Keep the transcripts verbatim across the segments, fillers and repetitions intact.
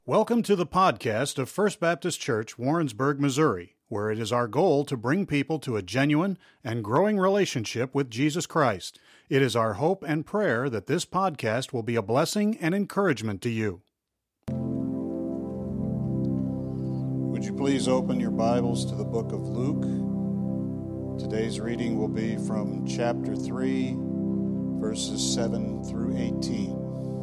Welcome to the podcast of First Baptist Church, Warrensburg, Missouri, where it is our goal to bring people to a genuine and growing relationship with Jesus Christ. It is our hope and prayer that this podcast will be a blessing and encouragement to you. Would you please open your Bibles to the book of Luke? Today's reading will be from chapter three, verses seven through eighteen.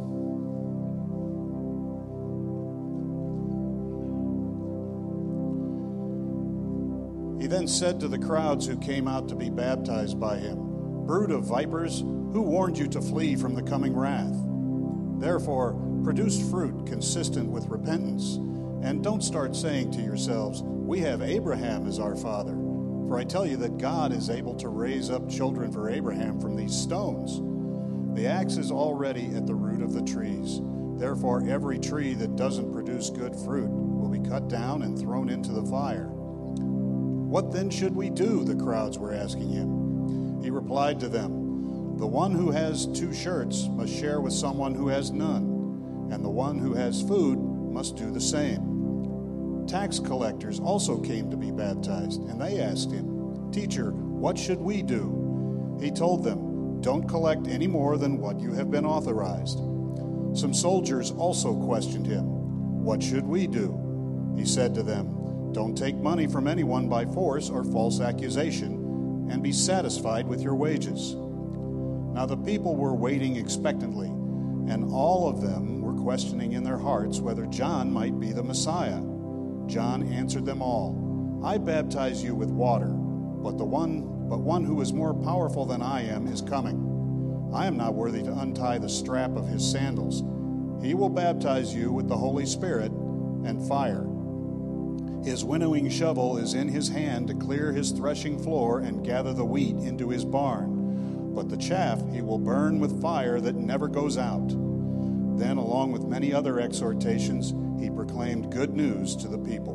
He then said to the crowds who came out to be baptized by him, "Brood of vipers, who warned you to flee from the coming wrath? Therefore, produce fruit consistent with repentance, and don't start saying to yourselves, 'We have Abraham as our father.' For I tell you that God is able to raise up children for Abraham from these stones. The axe is already at the root of the trees. Therefore, every tree that doesn't produce good fruit will be cut down and thrown into the fire." "What then should we do?" the crowds were asking him. He replied to them, "The one who has two shirts must share with someone who has none, and the one who has food must do the same." Tax collectors also came to be baptized, and they asked him, "Teacher, what should we do?" He told them, "Don't collect any more than what you have been authorized." Some soldiers also questioned him, "What should we do?" He said to them, "Don't take money from anyone by force or false accusation, and be satisfied with your wages." Now the people were waiting expectantly, and all of them were questioning in their hearts whether John might be the Messiah. John answered them all, "I baptize you with water, but the one, but one who is more powerful than I am is coming. I am not worthy to untie the strap of his sandals. He will baptize you with the Holy Spirit and fire. His winnowing shovel is in his hand to clear his threshing floor and gather the wheat into his barn. But the chaff he will burn with fire that never goes out." Then, along with many other exhortations, he proclaimed good news to the people.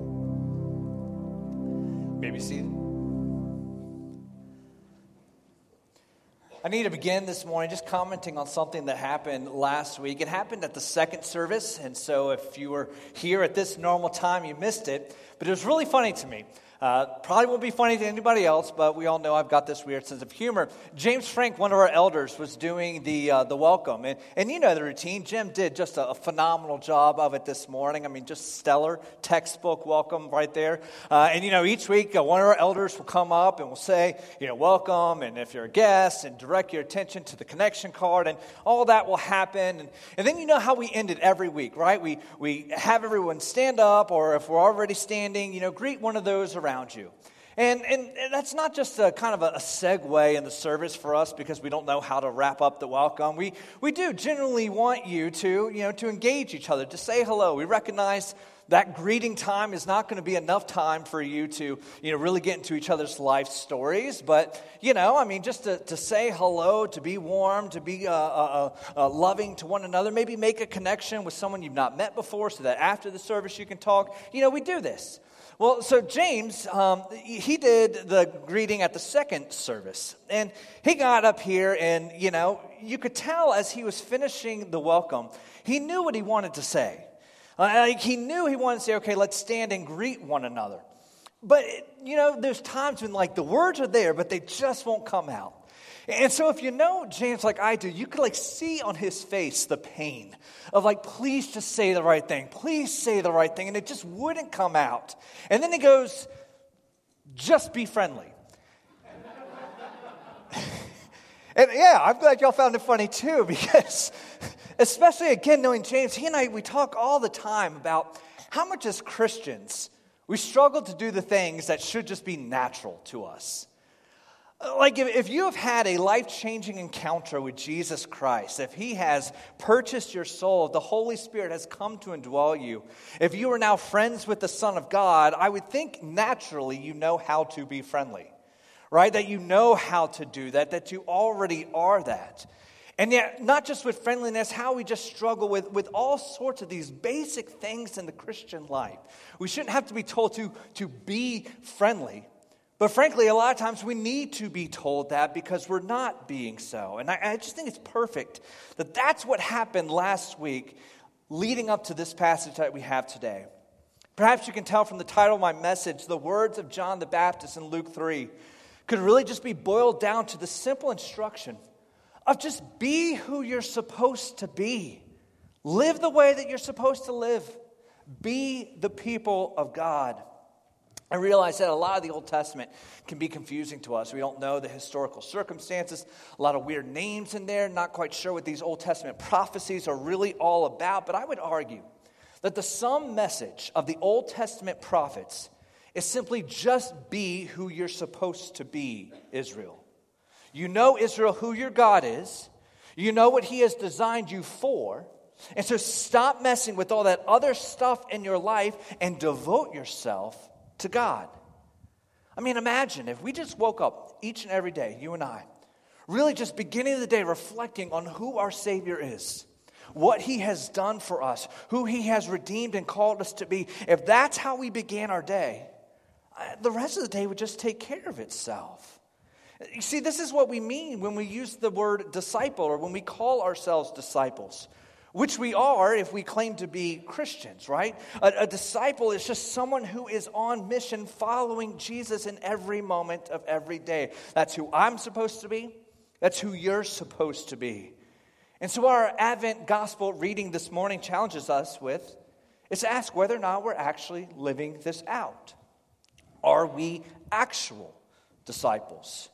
Maybe seated. I need to begin this morning just commenting on something that happened last week. It happened at the second service, and so if you were here at this normal time, you missed it. But it was really funny to me. Uh, probably won't be funny to anybody else, but we all know I've got this weird sense of humor. James Frank, one of our elders, was doing the uh, the welcome. And, and you know the routine. Jim did just a, a phenomenal job of it this morning. I mean, just stellar, textbook welcome right there. Uh, and, you know, each week, uh, one of our elders will come up and will say, you know, welcome, and if you're a guest, and direct your attention to the connection card, and all that will happen. And, and then you know how we end it every week, right? We, we have everyone stand up, or if we're already standing, you know, greet one of those around you. And, and and that's not just a kind of a, a segue in the service for us because we don't know how to wrap up the welcome. We we do generally want you to, you know, to engage each other, to say hello. We recognize that greeting time is not going to be enough time for you to, you know, really get into each other's life stories. But, you know, I mean, just to, to say hello, to be warm, to be uh, uh, uh, loving to one another, maybe make a connection with someone you've not met before so that after the service you can talk. You know, we do this. Well, so James, um, he did the greeting at the second service, and he got up here, and, you know, you could tell as he was finishing the welcome, he knew what he wanted to say. Uh, like he knew he wanted to say, okay, let's stand and greet one another. But, you know, there's times when, like, the words are there, but they just won't come out. And so if you know James like I do, you could like see on his face the pain of like, please just say the right thing. Please say the right thing. And it just wouldn't come out. And then he goes, just be friendly. And yeah, I'm glad y'all found it funny too, because especially again, knowing James, he and I, we talk all the time about how much as Christians, we struggle to do the things that should just be natural to us. Like if, if you have had a life-changing encounter with Jesus Christ, if he has purchased your soul, if the Holy Spirit has come to indwell you, if you are now friends with the Son of God, I would think naturally you know how to be friendly, right? That you know how to do that, that you already are that. And yet, not just with friendliness, how we just struggle with, with all sorts of these basic things in the Christian life. We shouldn't have to be told to, to be friendly. But frankly, a lot of times we need to be told that because we're not being so. And I, I just think it's perfect that that's what happened last week leading up to this passage that we have today. Perhaps you can tell from the title of my message, the words of John the Baptist in Luke three could really just be boiled down to the simple instruction of just be who you're supposed to be. Live the way that you're supposed to live. Be the people of God. I realize that a lot of the Old Testament can be confusing to us. We don't know the historical circumstances, a lot of weird names in there, not quite sure what these Old Testament prophecies are really all about. But I would argue that the sum message of the Old Testament prophets is simply just be who you're supposed to be, Israel. You know, Israel, who your God is. You know what He has designed you for. And so stop messing with all that other stuff in your life and devote yourself to God. I mean, imagine if we just woke up each and every day, you and I, really just beginning of the day reflecting on who our Savior is, what He has done for us, who He has redeemed and called us to be. If that's how we began our day, the rest of the day would just take care of itself. You see, this is what we mean when we use the word disciple or when we call ourselves disciples, which we are if we claim to be Christians, right? A, a disciple is just someone who is on mission following Jesus in every moment of every day. That's who I'm supposed to be. That's who you're supposed to be. And so our Advent Gospel reading this morning challenges us with is to ask whether or not we're actually living this out. Are we actual disciples?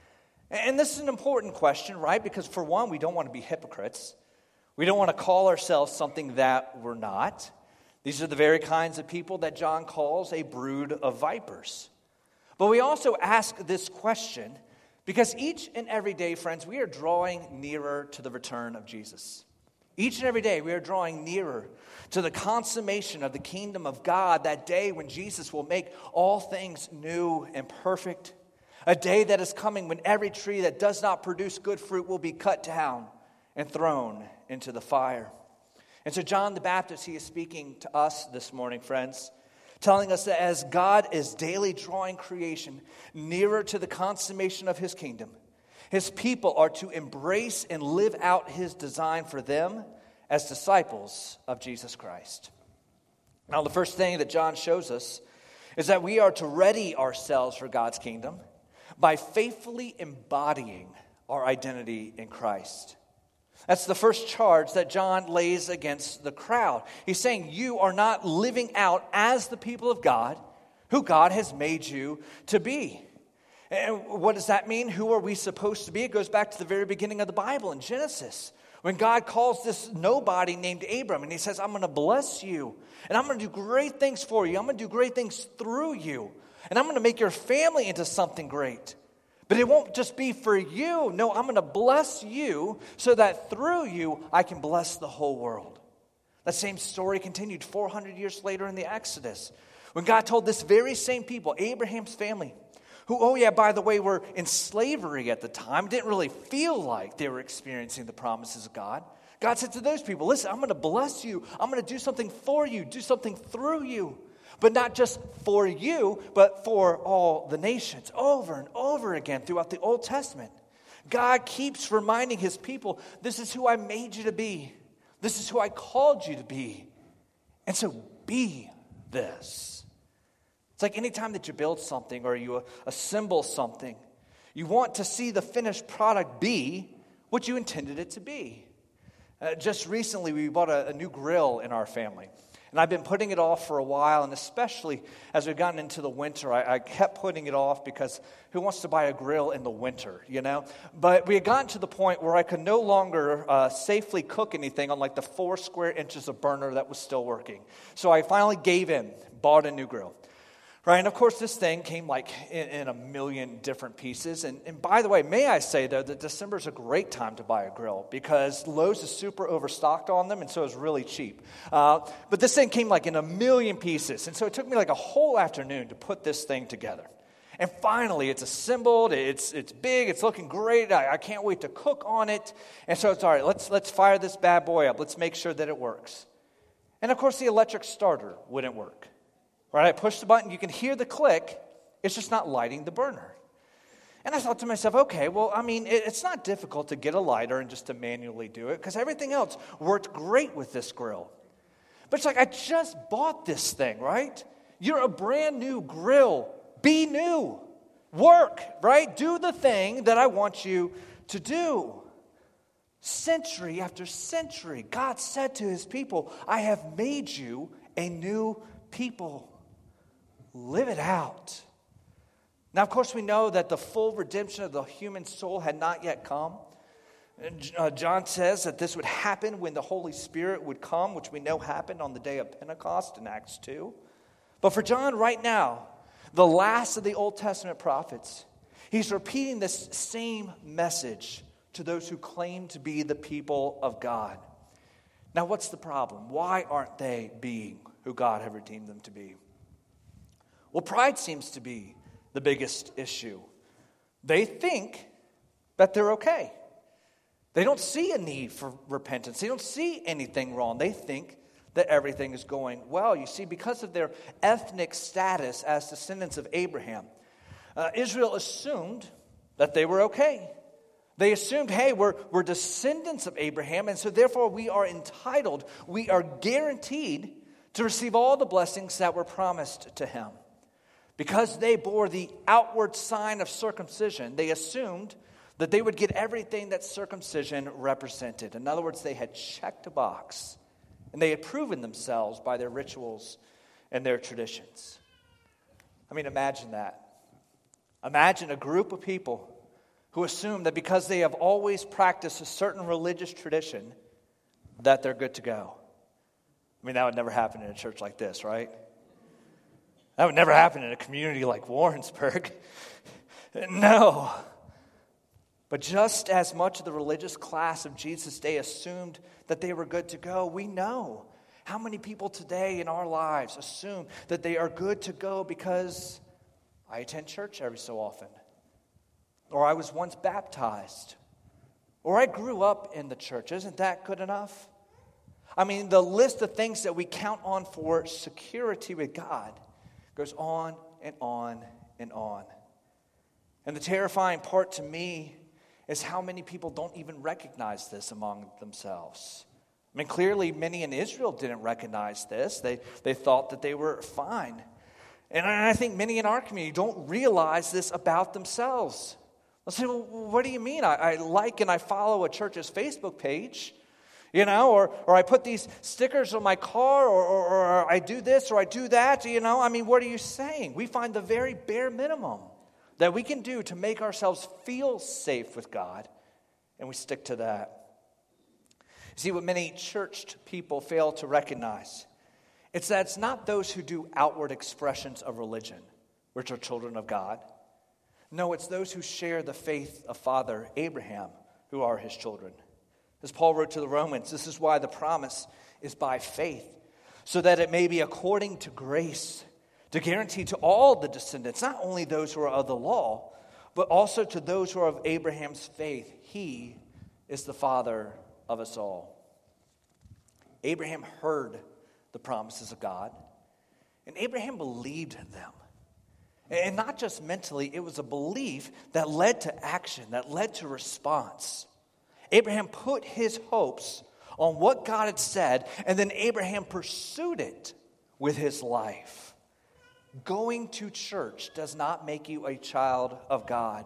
And this is an important question, right? Because for one, we don't want to be hypocrites. We don't want to call ourselves something that we're not. These are the very kinds of people that John calls a brood of vipers. But we also ask this question because each and every day, friends, we are drawing nearer to the return of Jesus. Each and every day, we are drawing nearer to the consummation of the kingdom of God, that day when Jesus will make all things new and perfect. A day that is coming when every tree that does not produce good fruit will be cut down and thrown into the fire. And so John the Baptist, he is speaking to us this morning, friends, telling us that as God is daily drawing creation nearer to the consummation of His kingdom, His people are to embrace and live out His design for them as disciples of Jesus Christ. Now, the first thing that John shows us is that we are to ready ourselves for God's kingdom by faithfully embodying our identity in Christ. That's the first charge that John lays against the crowd. He's saying you are not living out as the people of God who God has made you to be. And what does that mean? Who are we supposed to be? It goes back to the very beginning of the Bible in Genesis, when God calls this nobody named Abram, and He says, I'm going to bless you, and I'm going to do great things for you. I'm going to do great things through you, and I'm going to make your family into something great. But it won't just be for you. No, I'm going to bless you so that through you, I can bless the whole world. That same story continued four hundred years later in the Exodus, when God told this very same people, Abraham's family, who, oh yeah, by the way, were in slavery at the time, didn't really feel like they were experiencing the promises of God. God said to those people, listen, I'm going to bless you. I'm going to do something for you, do something through you. But not just for you, but for all the nations. Over and over again throughout the Old Testament, God keeps reminding His people, this is who I made you to be. This is who I called you to be. And so be this. It's like anytime that you build something or you assemble something, you want to see the finished product be what you intended it to be. Uh, just recently, we bought a, a new grill in our family. And I've been putting it off for a while, and especially as we've gotten into the winter, I, I kept putting it off because who wants to buy a grill in the winter, you know? But we had gotten to the point where I could no longer uh, safely cook anything on like the four square inches of burner that was still working. So I finally gave in, bought a new grill. Right, and of course this thing came like in, in a million different pieces. And, and by the way, may I say though that December is a great time to buy a grill because Lowe's is super overstocked on them, and so it's really cheap. Uh, but this thing came like in a million pieces, and so it took me like a whole afternoon to put this thing together. And finally, it's assembled. It's it's big. It's looking great. I, I can't wait to cook on it. And so it's all right. Let's let's fire this bad boy up. Let's make sure that it works. And of course, the electric starter wouldn't work. Right, I push the button, you can hear the click, it's just not lighting the burner. And I thought to myself, okay, well, I mean, it, it's not difficult to get a lighter and just to manually do it, because everything else worked great with this grill. But it's like, I just bought this thing, right? You're a brand new grill. Be new. Work, right? Do the thing that I want you to do. Century after century, God said to his people, I have made you a new people. Live it out. Now, of course, we know that the full redemption of the human soul had not yet come. Uh, John says that this would happen when the Holy Spirit would come, which we know happened on the day of Pentecost in Acts two. But for John right now, the last of the Old Testament prophets, he's repeating this same message to those who claim to be the people of God. Now, what's the problem? Why aren't they being who God had redeemed them to be? Well, pride seems to be the biggest issue. They think that they're okay. They don't see a need for repentance. They don't see anything wrong. They think that everything is going well. You see, because of their ethnic status as descendants of Abraham, uh, Israel assumed that they were okay. They assumed, hey, we're, we're descendants of Abraham, and so therefore we are entitled, we are guaranteed to receive all the blessings that were promised to him. Because they bore the outward sign of circumcision, they assumed that they would get everything that circumcision represented. In other words, they had checked a box, and they had proven themselves by their rituals and their traditions. I mean, imagine that. Imagine a group of people who assume that because they have always practiced a certain religious tradition, that they're good to go. I mean, that would never happen in a church like this, right? That would never happen in a community like Warrensburg. No. But just as much of the religious class of Jesus' day assumed that they were good to go, we know how many people today in our lives assume that they are good to go because I attend church every so often, or I was once baptized, or I grew up in the church. Isn't that good enough? I mean, the list of things that we count on for security with God goes on and on and on. And the terrifying part to me is how many people don't even recognize this among themselves. I mean, clearly many in Israel didn't recognize this. They, they thought that they were fine. And I think many in our community don't realize this about themselves. They'll say, well, what do you mean? I, I like and I follow a church's Facebook page, you know, or, or I put these stickers on my car, or, or, or I do this or I do that, you know. I mean, what are you saying? We find the very bare minimum that we can do to make ourselves feel safe with God, and we stick to that. See, what many churched people fail to recognize, it's that it's not those who do outward expressions of religion, which are children of God. No, it's those who share the faith of Father Abraham who are his children. As Paul wrote to the Romans, this is why the promise is by faith, so that it may be according to grace, to guarantee to all the descendants, not only those who are of the law, but also to those who are of Abraham's faith. He is the father of us all. Abraham heard the promises of God, and Abraham believed them. And not just mentally, it was a belief that led to action, that led to response. Abraham put his hopes on what God had said, and then Abraham pursued it with his life. Going to church does not make you a child of God.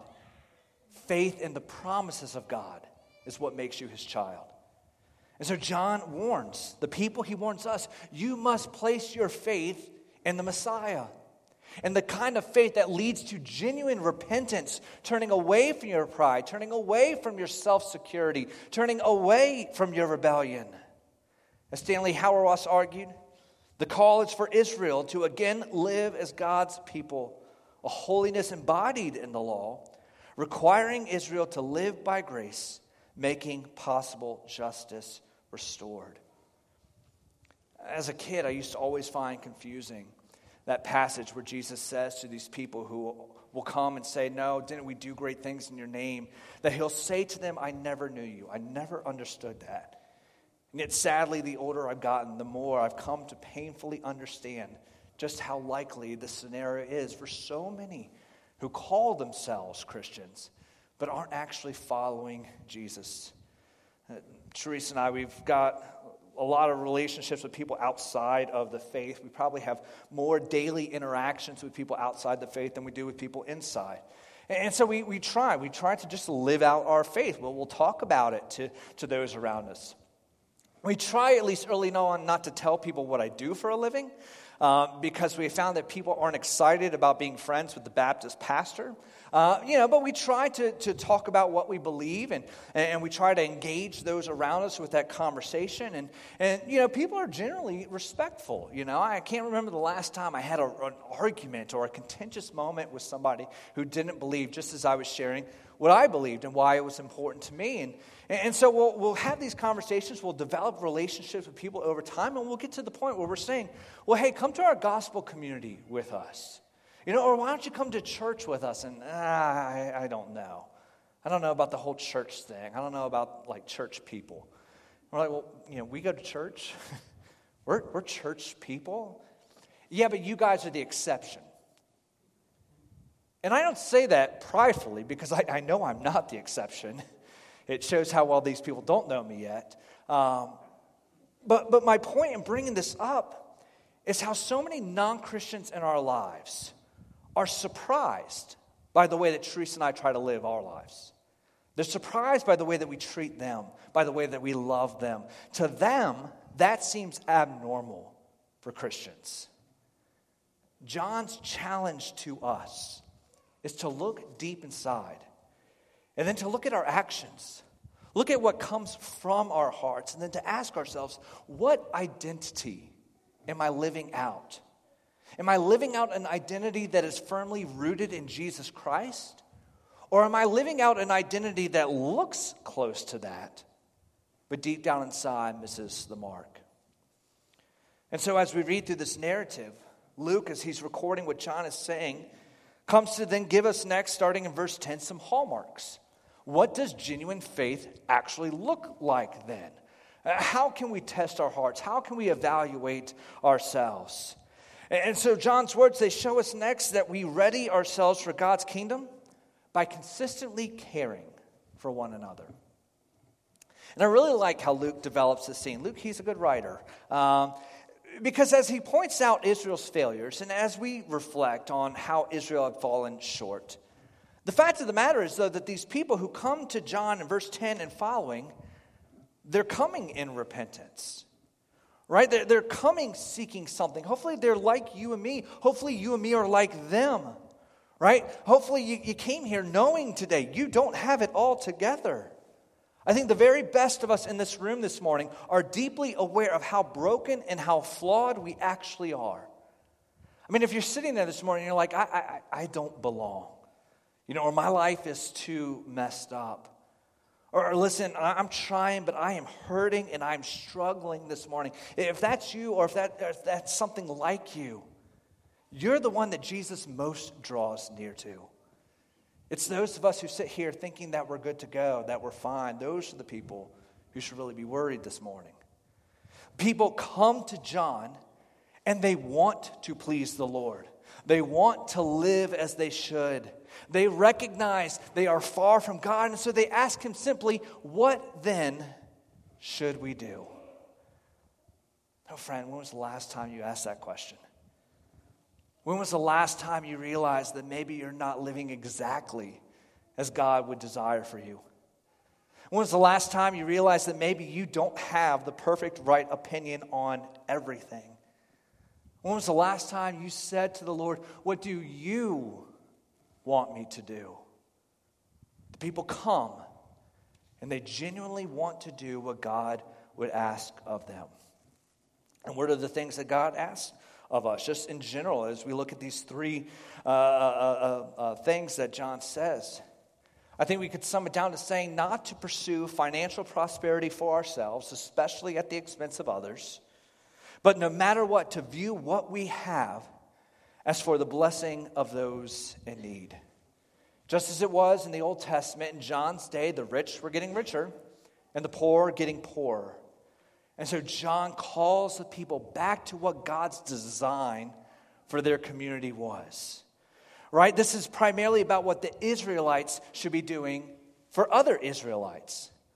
Faith in the promises of God is what makes you his child. And so John warns the people, he warns us, you must place your faith in the Messiah. And the kind of faith that leads to genuine repentance, turning away from your pride, turning away from your self-security, turning away from your rebellion. As Stanley Hauerwas argued, the call is for Israel to again live as God's people, a holiness embodied in the law, requiring Israel to live by grace, making possible justice restored. As a kid, I used to always find confusing that passage where Jesus says to these people who will come and say, no, didn't we do great things in your name? That he'll say to them, I never knew you. I never understood that. And yet, sadly, the older I've gotten, the more I've come to painfully understand just how likely this scenario is for so many who call themselves Christians, but aren't actually following Jesus. Uh, Teresa and I, we've got a lot of relationships with people outside of the faith. We probably have more daily interactions with people outside the faith than we do with people inside. And so we, we try. We try to just live out our faith. Well, we'll talk about it to, to those around us. We try, at least early on, not to tell people what I do for a living uh, because we found that people aren't excited about being friends with the Baptist pastor. Uh, you know, but we try to, to talk about what we believe, and, and we try to engage those around us with that conversation. And, and, you know, people are generally respectful. You know, I can't remember the last time I had a, an argument or a contentious moment with somebody who didn't believe, just as I was sharing what I believed and why it was important to me. And, and so we'll, we'll have these conversations, we'll develop relationships with people over time, and we'll get to the point where we're saying, well, hey, come to our gospel community with us. You know, or why don't you come to church with us? And ah, I, I don't know. I don't know about the whole church thing. I don't know about, like, church people. We're like, well, you know, we go to church. we're, we're church people. Yeah, but you guys are the exception. And I don't say that pridefully because I, I know I'm not the exception. It shows how well these people don't know me yet. Um, but, but my point in bringing this up is how so many non-Christians in our lives are surprised by the way that Teresa and I try to live our lives. They're surprised by the way that we treat them, by the way that we love them. To them, that seems abnormal for Christians. John's challenge to us is to look deep inside and then to look at our actions. Look at what comes from our hearts and then to ask ourselves, what identity am I living out? Am I living out an identity that is firmly rooted in Jesus Christ? Or am I living out an identity that looks close to that, but deep down inside misses the mark? And so as we read through this narrative, Luke, as he's recording what John is saying, comes to then give us next, starting in verse ten, some hallmarks. What does genuine faith actually look like then? How can we test our hearts? How can we evaluate ourselves? And so John's words, they show us next that we ready ourselves for God's kingdom by consistently caring for one another. And I really like how Luke develops the scene. Luke, he's a good writer. Um, because as he points out Israel's failures, and as we reflect on how Israel had fallen short, the fact of the matter is, though, that these people who come to John in verse ten and following, they're coming in repentance. Right? They're, they're coming seeking something. Hopefully they're like you and me. Hopefully you and me are like them. Right? Hopefully you, you came here knowing today you don't have it all together. I think the very best of us in this room this morning are deeply aware of how broken and how flawed we actually are. I mean, if you're sitting there this morning and you're like, I, I, I don't belong. You know, or my life is too messed up. Or listen, I'm trying, but I am hurting and I'm struggling this morning. If that's you, or if, that, if that's something like you, you're the one that Jesus most draws near to. It's those of us who sit here thinking that we're good to go, that we're fine. Those are the people who should really be worried this morning. People come to John and they want to please the Lord. They want to live as they should. They recognize they are far from God, and so they ask him simply, what then should we do? Oh, friend, when was the last time you asked that question? When was the last time you realized that maybe you're not living exactly as God would desire for you? When was the last time you realized that maybe you don't have the perfect right opinion on everything? When was the last time you said to the Lord, what do you want me to do? The people come and they genuinely want to do what God would ask of them. And what are the things that God asks of us? Just in general, as we look at these three uh, uh, uh, uh, things that John says, I think we could sum it down to saying not to pursue financial prosperity for ourselves, especially at the expense of others, but no matter what, to view what we have as for the blessing of those in need. Just as it was in the Old Testament, in John's day, the rich were getting richer and the poor were getting poorer. And so John calls the people back to what God's design for their community was. Right? This is primarily about what the Israelites should be doing for other Israelites.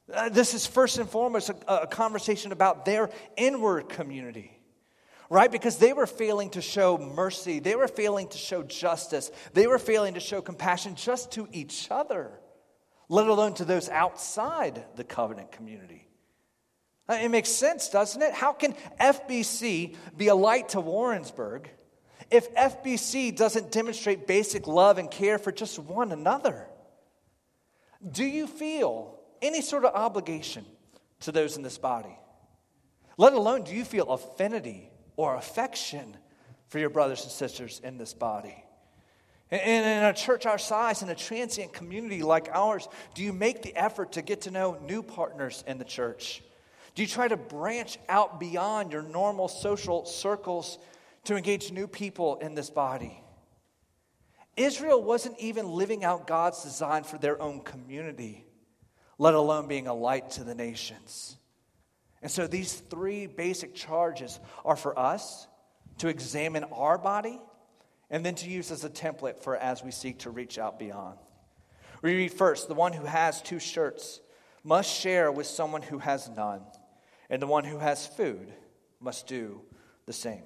Uh, this is first and foremost a, a conversation about their inward community. Right? Because they were failing to show mercy. They were failing to show justice. They were failing to show compassion just to each other, let alone to those outside the covenant community. It makes sense, doesn't it? How can F B C be a light to Warrensburg if F B C doesn't demonstrate basic love and care for just one another? Do you feel any sort of obligation to those in this body? Let alone, do you feel affinity or affection for your brothers and sisters in this body? And in a church our size, in a transient community like ours, do you make the effort to get to know new partners in the church? Do you try to branch out beyond your normal social circles to engage new people in this body? Israel wasn't even living out God's design for their own community, let alone being a light to the nations. And so these three basic charges are for us to examine our body and then to use as a template for as we seek to reach out beyond. We read first, the one who has two shirts must share with someone who has none, and the one who has food must do the same.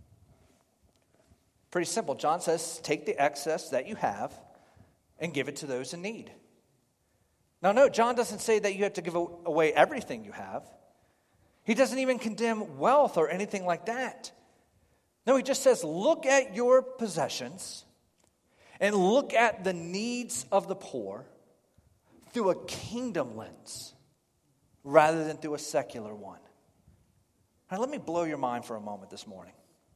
Pretty simple. John says, take the excess that you have and give it to those in need. Now, no, John doesn't say that you have to give away everything you have. He doesn't even condemn wealth or anything like that. No, he just says, look at your possessions and look at the needs of the poor through a kingdom lens rather than through a secular one. Now, let me blow your mind for a moment this morning.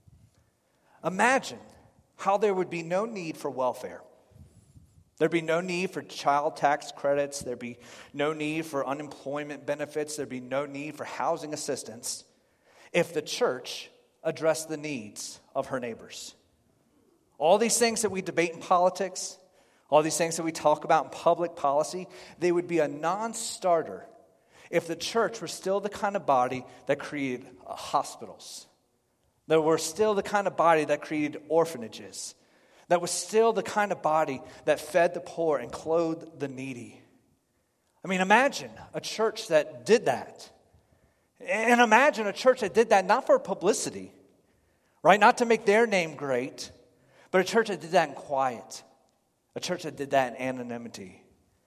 Imagine how there would be no need for welfare. There'd be no need for child tax credits. There'd be no need for unemployment benefits. There'd be no need for housing assistance if the church addressed the needs of her neighbors. All these things that we debate in politics, all these things that we talk about in public policy, they would be a non-starter if the church were still the kind of body that created hospitals, that were still the kind of body that created orphanages, that was still the kind of body that fed the poor and clothed the needy. I mean, imagine a church that did that. And imagine a church that did that not for publicity, right? Not to make their name great, but a church that did that in quiet. A church that did that in anonymity.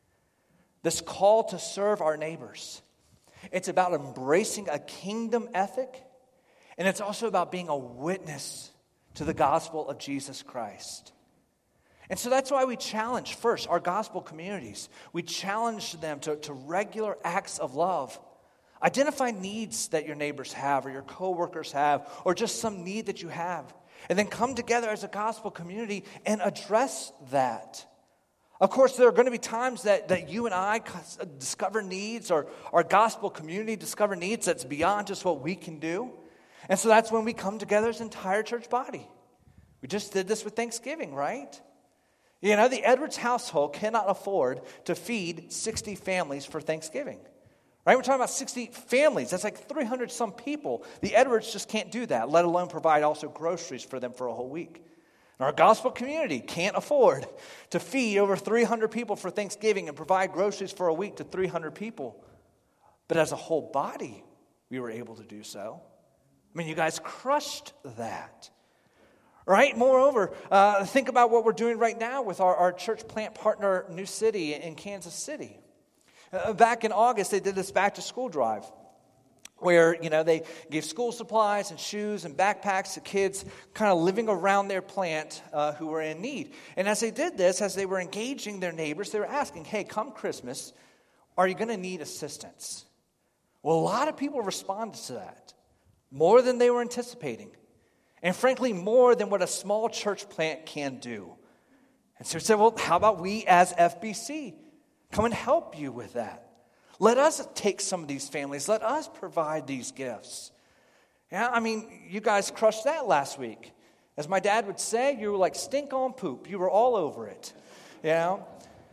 This call to serve our neighbors, it's about embracing a kingdom ethic, and it's also about being a witness to the gospel of Jesus Christ. And so that's why we challenge, first, our gospel communities. We challenge them to, to regular acts of love. Identify needs that your neighbors have or your coworkers have or just some need that you have. And then come together as a gospel community and address that. Of course, there are going to be times that, that you and I discover needs or our gospel community discover needs that's beyond just what we can do. And so that's when we come together as an entire church body. We just did this with Thanksgiving, right? You know, the Edwards household cannot afford to feed sixty families for Thanksgiving. Right? We're talking about sixty families. That's like three hundred some people. The Edwards just can't do that, let alone provide also groceries for them for a whole week. And our gospel community can't afford to feed over three hundred people for Thanksgiving and provide groceries for a week to three hundred people. But as a whole body, we were able to do so. I mean, you guys crushed that. Right? Moreover, uh, think about what we're doing right now with our, our church plant partner, New City in Kansas City. Uh, back in August, they did this back-to-school drive where, you know, they gave school supplies and shoes and backpacks to kids kind of living around their plant uh, who were in need. And as they did this, as they were engaging their neighbors, they were asking, hey, come Christmas, are you going to need assistance? Well, a lot of people responded to that, more than they were anticipating. And frankly, more than what a small church plant can do. And so we said, well, how about we as F B C come and help you with that? Let us take some of these families. Let us provide these gifts. Yeah, I mean, you guys crushed that last week. As my dad would say, you were like stink on poop. You were all over it. You know?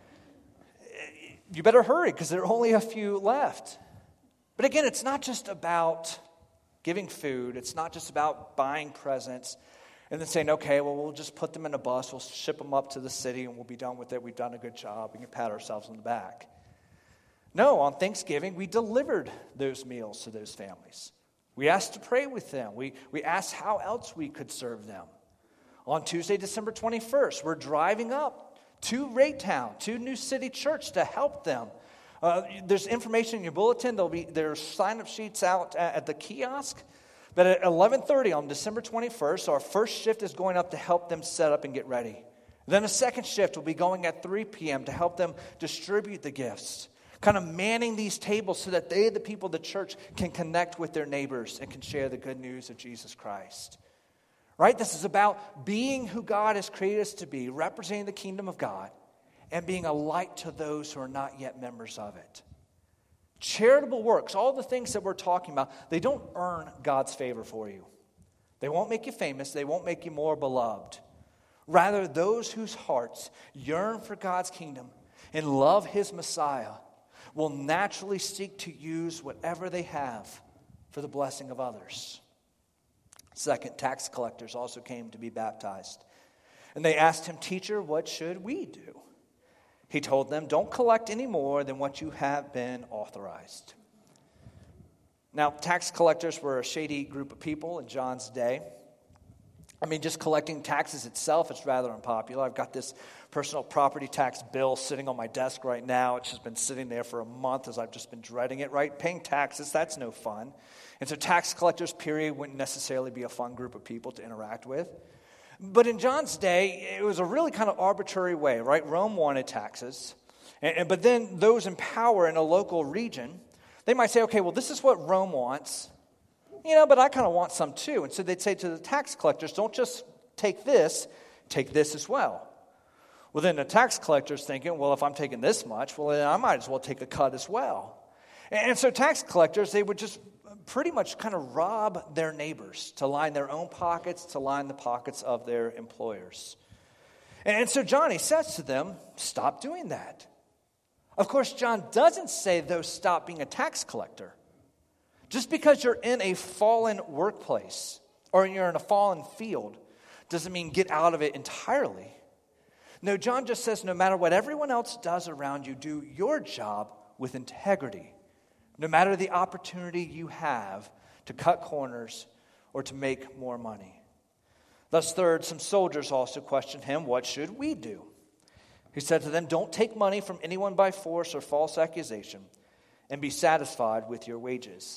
You better hurry because there are only a few left. But again, it's not just about giving food. It's not just about buying presents and then saying, okay, well, we'll just put them in a bus. We'll ship them up to the city and we'll be done with it. We've done a good job. We can pat ourselves on the back. No, on Thanksgiving, we delivered those meals to those families. We asked to pray with them. We, we asked how else we could serve them. On Tuesday, December twenty-first, we're driving up to Raytown, to New City Church to help them. Uh, there's information in your bulletin. There'll be there's sign-up sheets out at, at the kiosk. But at eleven thirty on December twenty-first, our first shift is going up to help them set up and get ready. Then a second shift will be going at three p.m. to help them distribute the gifts, kind of manning these tables so that they, the people of the church, can connect with their neighbors and can share the good news of Jesus Christ. Right? This is about being who God has created us to be, representing the kingdom of God, and being a light to those who are not yet members of it. Charitable works, all the things that we're talking about, they don't earn God's favor for you. They won't make you famous. They won't make you more beloved. Rather, those whose hearts yearn for God's kingdom and love His Messiah will naturally seek to use whatever they have for the blessing of others. Second, tax collectors also came to be baptized. And they asked him, "Teacher, what should we do?" He told them, "Don't collect any more than what you have been authorized." Now, tax collectors were a shady group of people in John's day. I mean, just collecting taxes itself is rather unpopular. I've got this personal property tax bill sitting on my desk right now. It's just been sitting there for a month as I've just been dreading it, right? Paying taxes, that's no fun. And so tax collectors, period, wouldn't necessarily be a fun group of people to interact with. But in John's day, it was a really kind of arbitrary way, right? Rome wanted taxes. And, and, but then those in power in a local region, they might say, okay, well, this is what Rome wants. You know, but I kind of want some too. And so they'd say to the tax collectors, don't just take this, take this as well. Well, then the tax collector's thinking, well, if I'm taking this much, well, then I might as well take a cut as well. And so tax collectors, they would just pretty much kind of rob their neighbors to line their own pockets, to line the pockets of their employers. And so John, he says to them, stop doing that. Of course, John doesn't say, though, stop being a tax collector. Just because you're in a fallen workplace or you're in a fallen field doesn't mean get out of it entirely. No, John just says no matter what everyone else does around you, do your job with integrity. No matter the opportunity you have to cut corners or to make more money. Thus, third, some soldiers also questioned him, what should we do? He said to them, don't take money from anyone by force or false accusation, and be satisfied with your wages.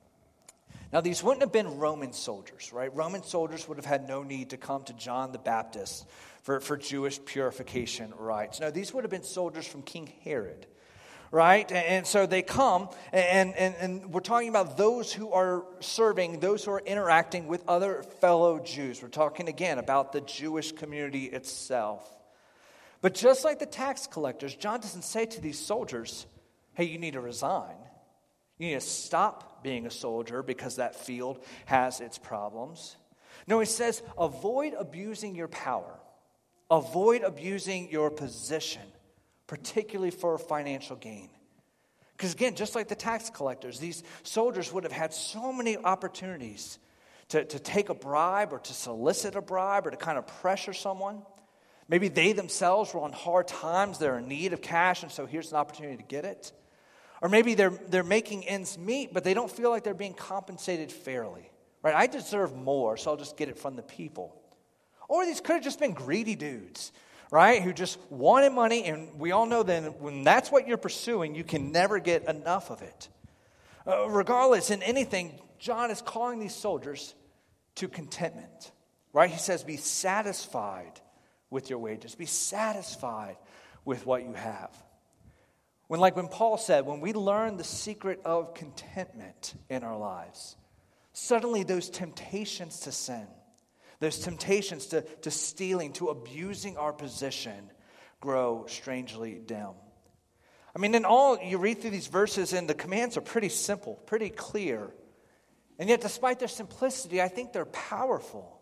Now, these wouldn't have been Roman soldiers, right? Roman soldiers would have had no need to come to John the Baptist for, for Jewish purification rites. No, these would have been soldiers from King Herod, right? And, and so they come, and, and, and we're talking about those who are serving, those who are interacting with other fellow Jews. We're talking again about the Jewish community itself. But just like the tax collectors, John doesn't say to these soldiers, hey, you need to resign. You need to stop being a soldier because that field has its problems. No, he says, avoid abusing your power. Avoid abusing your position, particularly for financial gain. Because again, just like the tax collectors, these soldiers would have had so many opportunities to, to take a bribe or to solicit a bribe or to kind of pressure someone. Maybe they themselves were on hard times. They're in need of cash, and so here's an opportunity to get it. Or maybe they're they're making ends meet, but they don't feel like they're being compensated fairly. Right? I deserve more, so I'll just get it from the people. Or these could have just been greedy dudes, right? Who just wanted money, and we all know then when that's what you're pursuing, you can never get enough of it. Uh, regardless, in anything, John is calling these soldiers to contentment. Right? He says, be satisfied with your wages. Be satisfied with what you have. When, like when Paul said, when we learn the secret of contentment in our lives, suddenly those temptations to sin, those temptations to, to stealing, to abusing our position grow strangely dim. I mean, in all, you read through these verses and the commands are pretty simple, pretty clear. And yet, despite their simplicity, I think they're powerful.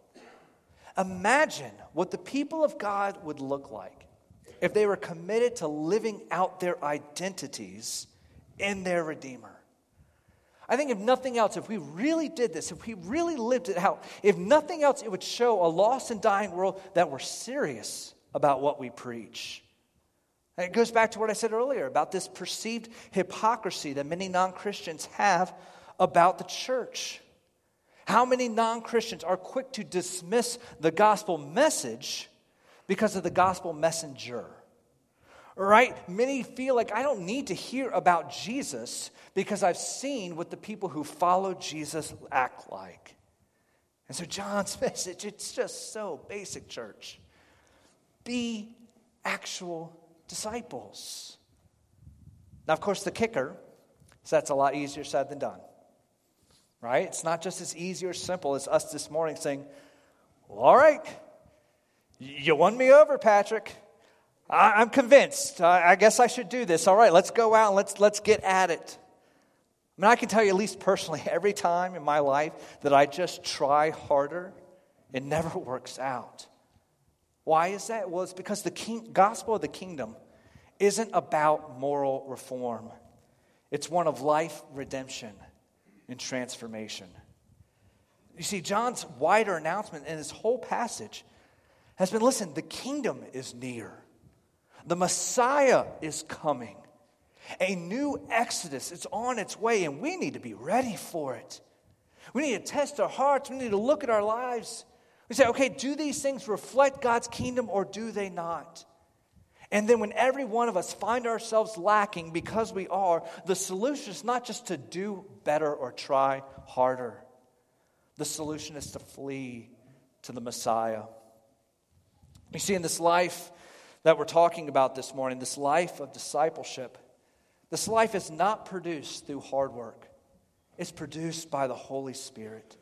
Imagine what the people of God would look like if they were committed to living out their identities in their Redeemer. I think if nothing else, if we really did this, if we really lived it out, if nothing else, it would show a lost and dying world that we're serious about what we preach. And it goes back to what I said earlier about this perceived hypocrisy that many non-Christians have about the church. How many non-Christians are quick to dismiss the gospel message because of the gospel messenger? Right? Many feel like I don't need to hear about Jesus because I've seen what the people who follow Jesus act like. And so John's message, it's just so basic, church. Be actual disciples. Now, of course, the kicker is that's a lot easier said than done. Right? It's not just as easy or simple as us this morning saying, well, all right, you won me over, Patrick. I, I'm convinced. I, I guess I should do this. All right, let's go out and let's let's get at it. I mean, I can tell you, at least personally, every time in my life that I just try harder, it never works out. Why is that? Well, it's because the king, gospel of the kingdom isn't about moral reform. It's one of life redemption and transformation. You see, John's wider announcement in his whole passage has been, listen, the kingdom is near. The Messiah is coming. A new exodus is on its way, and we need to be ready for it. We need to test our hearts. We need to look at our lives. We say, okay, do these things reflect God's kingdom or do they not? And then when every one of us find ourselves lacking because we are, the solution is not just to do better or try harder. The solution is to flee to the Messiah. You see, in this life that we're talking about this morning, this life of discipleship, this life is not produced through hard work. It's produced by the Holy Spirit.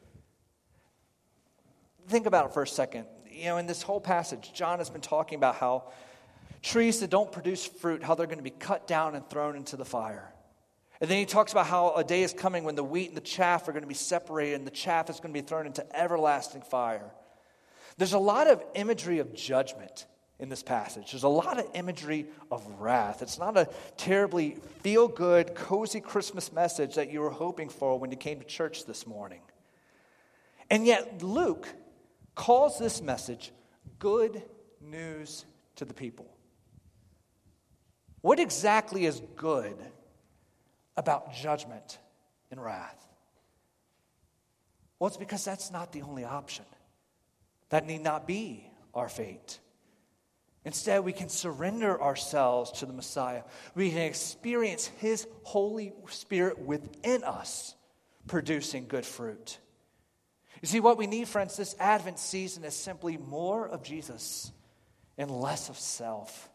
Think about it for a second. You know, in this whole passage, John has been talking about how trees that don't produce fruit, how they're going to be cut down and thrown into the fire. And then he talks about how a day is coming when the wheat and the chaff are going to be separated and the chaff is going to be thrown into everlasting fire. There's a lot of imagery of judgment in this passage. There's a lot of imagery of wrath. It's not a terribly feel-good, cozy Christmas message that you were hoping for when you came to church this morning. And yet Luke calls this message good news to the people. What exactly is good about judgment and wrath? Well, it's because that's not the only option. That need not be our fate. Instead, we can surrender ourselves to the Messiah. We can experience His Holy Spirit within us, producing good fruit. You see, what we need, friends, this Advent season is simply more of Jesus and less of self.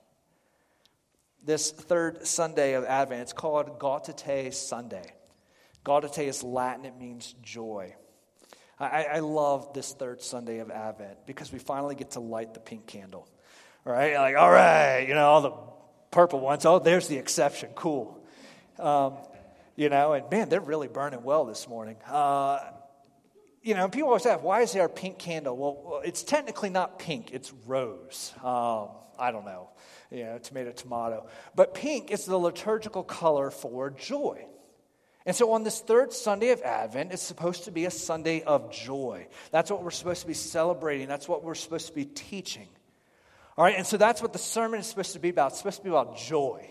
This third Sunday of Advent, it's called Gaudete Sunday. Gaudete is Latin, it means joy. I, I love this third Sunday of Advent because we finally get to light the pink candle. Right? Like, all right, you know, all the purple ones. Oh, there's the exception. Cool. Um, you know, and man, they're really burning well this morning. Uh, you know, people always ask, why is there a pink candle? Well, it's technically not pink. It's rose. Um, I don't know. You know, tomato, tomato. But pink is the liturgical color for joy. And so on this third Sunday of Advent, it's supposed to be a Sunday of joy. That's what we're supposed to be celebrating. That's what we're supposed to be teaching. All right, and so that's what the sermon is supposed to be about. It's supposed to be about joy.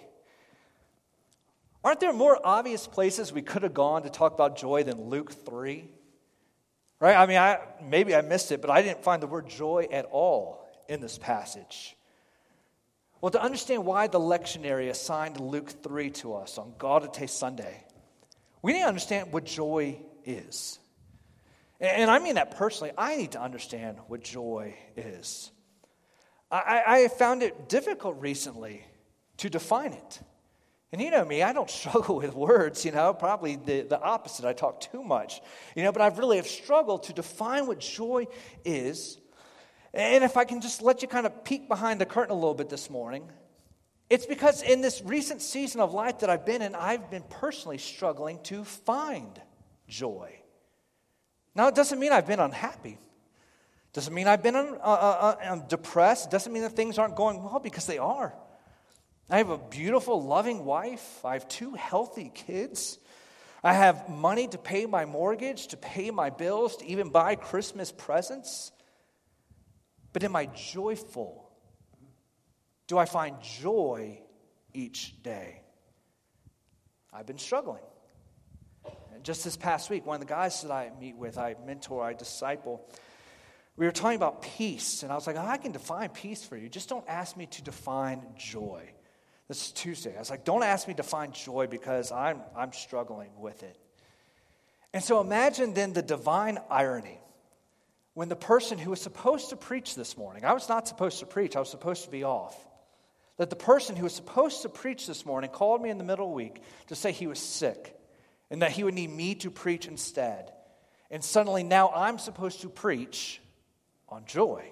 Aren't there more obvious places we could have gone to talk about joy than Luke three? Right? I mean, I maybe I missed it, but I didn't find the word joy at all in this passage. Well, to understand why the lectionary assigned Luke three to us on Gaudete Sunday, we need to understand what joy is. And I mean that personally. I need to understand what joy is. I, I found it difficult recently to define it. And you know me, I don't struggle with words, you know, probably the, the opposite. I talk too much, you know, but I've really have struggled to define what joy is. And if I can just let you kind of peek behind the curtain a little bit this morning, it's because in this recent season of life that I've been in, I've been personally struggling to find joy. Now, it doesn't mean I've been unhappy. Doesn't mean I've been uh, uh, uh, depressed. Doesn't mean that things aren't going well, because they are. I have a beautiful, loving wife. I have two healthy kids. I have money to pay my mortgage, to pay my bills, to even buy Christmas presents. But am I joyful? Do I find joy each day. I've been struggling. And just this past week, one of the guys that I meet with, I mentor, I disciple, we were talking about peace. And I was like, oh, I can define peace for you. Just don't ask me to define joy. This is Tuesday. I was like, don't ask me to define joy because I'm I'm struggling with it. And so imagine then the divine irony when the person who was supposed to preach this morning, I was not supposed to preach, I was supposed to be off, that the person who was supposed to preach this morning called me in the middle of the week to say he was sick and that he would need me to preach instead. And suddenly now I'm supposed to preach on joy.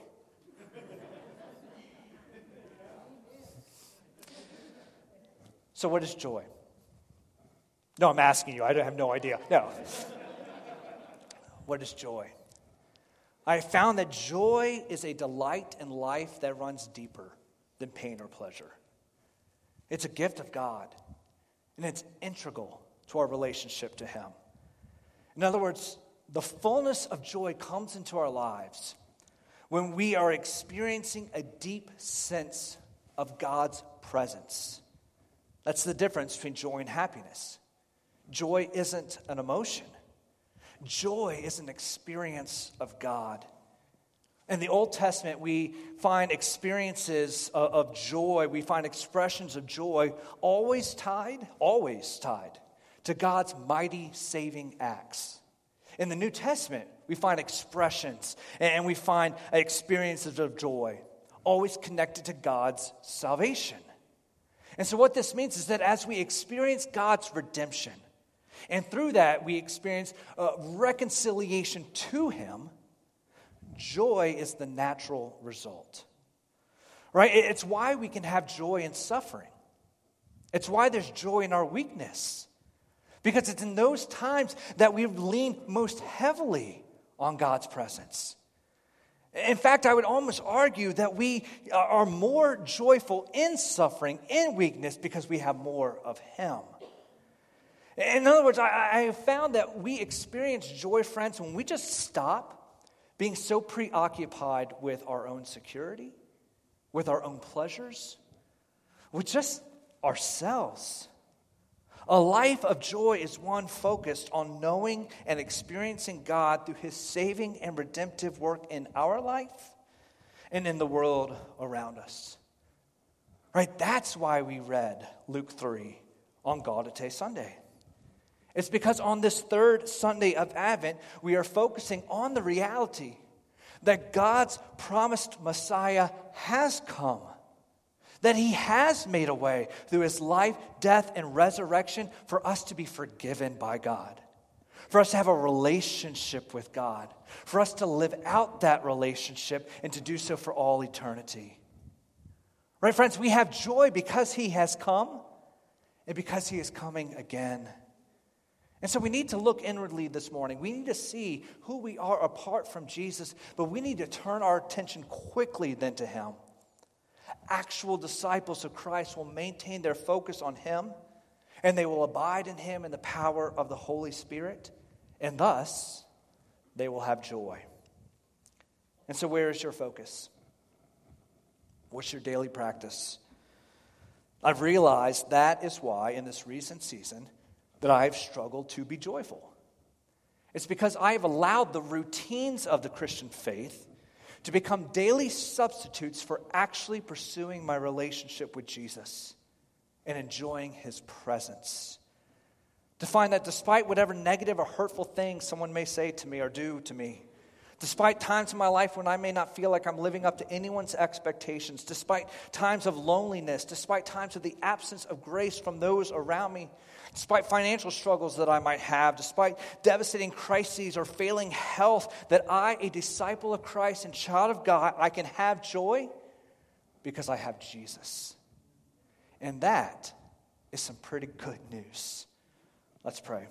So what is joy? No, I'm asking you. I have no idea. No. What is joy? I have found that joy is a delight in life that runs deeper than pain or pleasure. It's a gift of God, and it's integral to our relationship to Him. In other words, the fullness of joy comes into our lives when we are experiencing a deep sense of God's presence. That's the difference between joy and happiness. Joy isn't an emotion. Joy is an experience of God. In the Old Testament, we find experiences of joy, we find expressions of joy always tied, always tied to God's mighty saving acts. In the New Testament, we find expressions and we find experiences of joy always connected to God's salvation. And so what this means is that as we experience God's redemption, and through that we experience uh, reconciliation to Him, joy is the natural result. Right? It's why we can have joy in suffering. It's why there's joy in our weakness. Because it's in those times that we lean most heavily on God's presence. In fact, I would almost argue that we are more joyful in suffering, in weakness, because we have more of Him. In other words, I, I have found that we experience joy, friends, when we just stop being so preoccupied with our own security, with our own pleasures, with just ourselves. A life of joy is one focused on knowing and experiencing God through His saving and redemptive work in our life and in the world around us. Right? That's why we read Luke three on Gaudete Sunday. It's because on this third Sunday of Advent, we are focusing on the reality that God's promised Messiah has come. That He has made a way through His life, death, and resurrection for us to be forgiven by God. For us to have a relationship with God. For us to live out that relationship and to do so for all eternity. Right, friends? We have joy because He has come and because He is coming again. And so we need to look inwardly this morning. We need to see who we are apart from Jesus, but we need to turn our attention quickly then to Him. Actual disciples of Christ will maintain their focus on Him, and they will abide in Him in the power of the Holy Spirit, and thus they will have joy. And so where is your focus? What's your daily practice? I've realized that is why in this recent season that I've struggled to be joyful. It's because I have allowed the routines of the Christian faith to become daily substitutes for actually pursuing my relationship with Jesus and enjoying His presence. To find that despite whatever negative or hurtful things someone may say to me or do to me, despite times in my life when I may not feel like I'm living up to anyone's expectations, despite times of loneliness, despite times of the absence of grace from those around me, despite financial struggles that I might have, despite devastating crises or failing health, that I, a disciple of Christ and child of God, I can have joy because I have Jesus. And that is some pretty good news. Let's pray.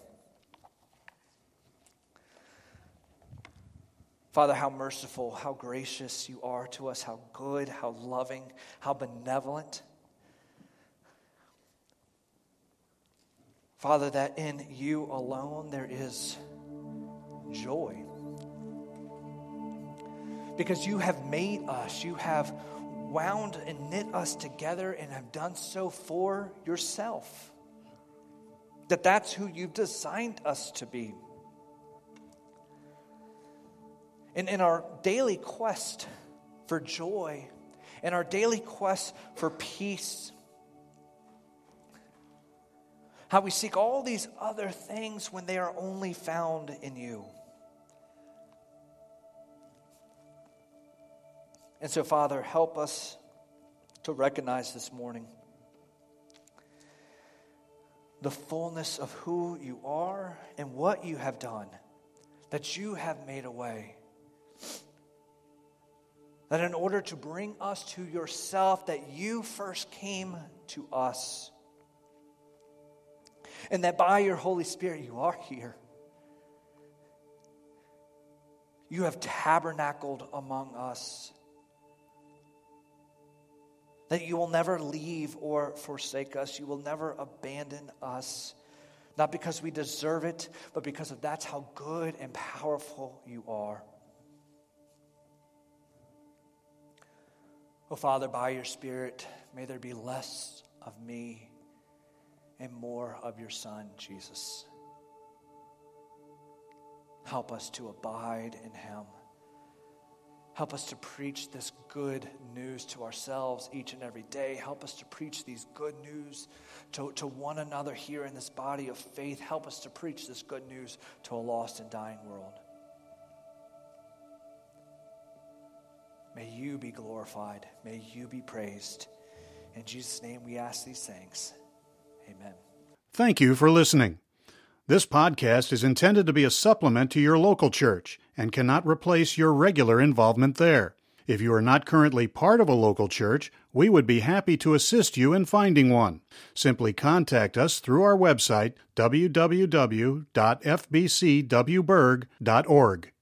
Father, how merciful, how gracious You are to us, how good, how loving, how benevolent. Father, that in You alone there is joy. Because You have made us, You have wound and knit us together and have done so for yourself. That that's who you've designed us to be. And in our daily quest for joy, in our daily quest for peace, how we seek all these other things when they are only found in you. And so, Father, help us to recognize this morning the fullness of who you are and what you have done, that you have made a way. That in order to bring us to yourself, that you first came to us. And that by your Holy Spirit, you are here. You have tabernacled among us. That you will never leave or forsake us. You will never abandon us. Not because we deserve it, but because of that's how good and powerful you are. Oh, Father, by your Spirit, may there be less of me and more of your Son, Jesus. Help us to abide in him. Help us to preach this good news to ourselves each and every day. Help us to preach these good news to, to one another here in this body of faith. Help us to preach this good news to a lost and dying world. May you be glorified. May you be praised. In Jesus' name we ask these things. Amen. Thank you for listening. This podcast is intended to be a supplement to your local church and cannot replace your regular involvement there. If you are not currently part of a local church, we would be happy to assist you in finding one. Simply contact us through our website, w w w dot f b c w burg dot org.